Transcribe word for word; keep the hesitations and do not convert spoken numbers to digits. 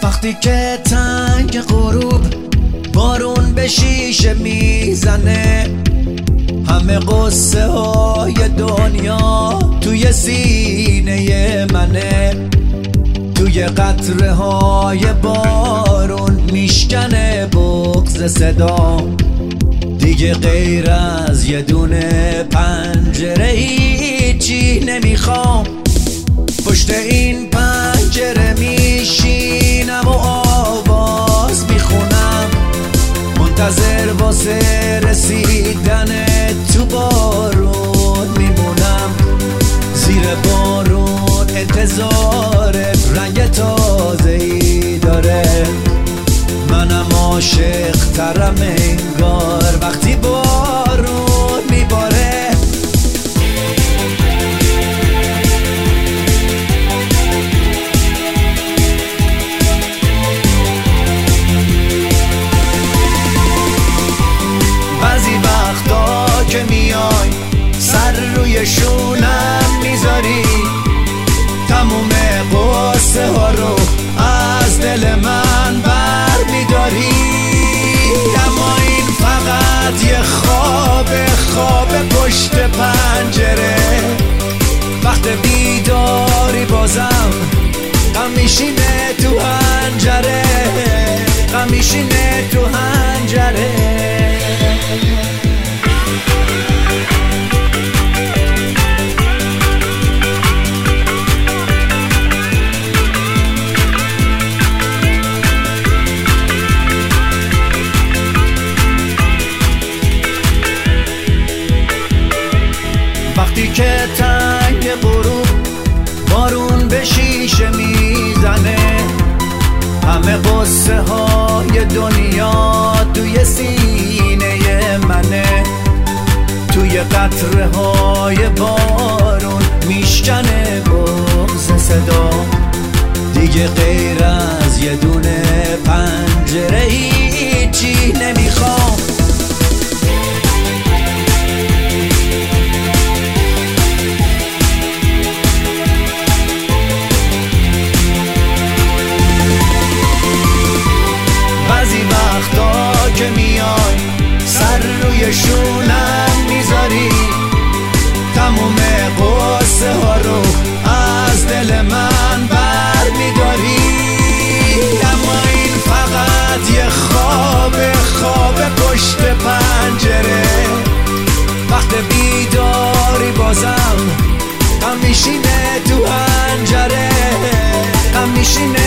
وقتی که تنگ غروب بارون به شیشه میزنه، همه قصه های دنیا توی سینه منه، توی قطره های بارون میشکنه بغض صدا. دیگه غیر از یه دونه پنجره هیچی نمیخوام، پشت این پنجره میشینم و آواز میخونم، منتظر واسه رسیدن تو بارون میمونم. زیر بارون انتظار رنگ تازه‌ای داره، منم عاشق ترم انگار وقتی بارون میباره. بعضی وقتا که میای سر روی شونم میذاری، تموم قصه ها رو از دل من بر میداری. اما این فقط یه خواب خواب پشت پنجره، وقت بیداری بازم غم میشینه تو حنجره، غم میشینه تو حنجره. وقتی که تنگ غروب بارون به شیشه میزنه، همه قصه های دنیا توی سینه منه، توی قطره های بارون میشکنه بغض صدا. دیگه غیر از یه دونه پنجره هیچی نمیخوام. که میای سر روی شونم میذاری، تموم قصه ها رو از دل من بر میداری. اما این فقط یه خواب خواب پشت پنجره، وقت بیداری بازم غم میشینه تو حنجره، غم میشینه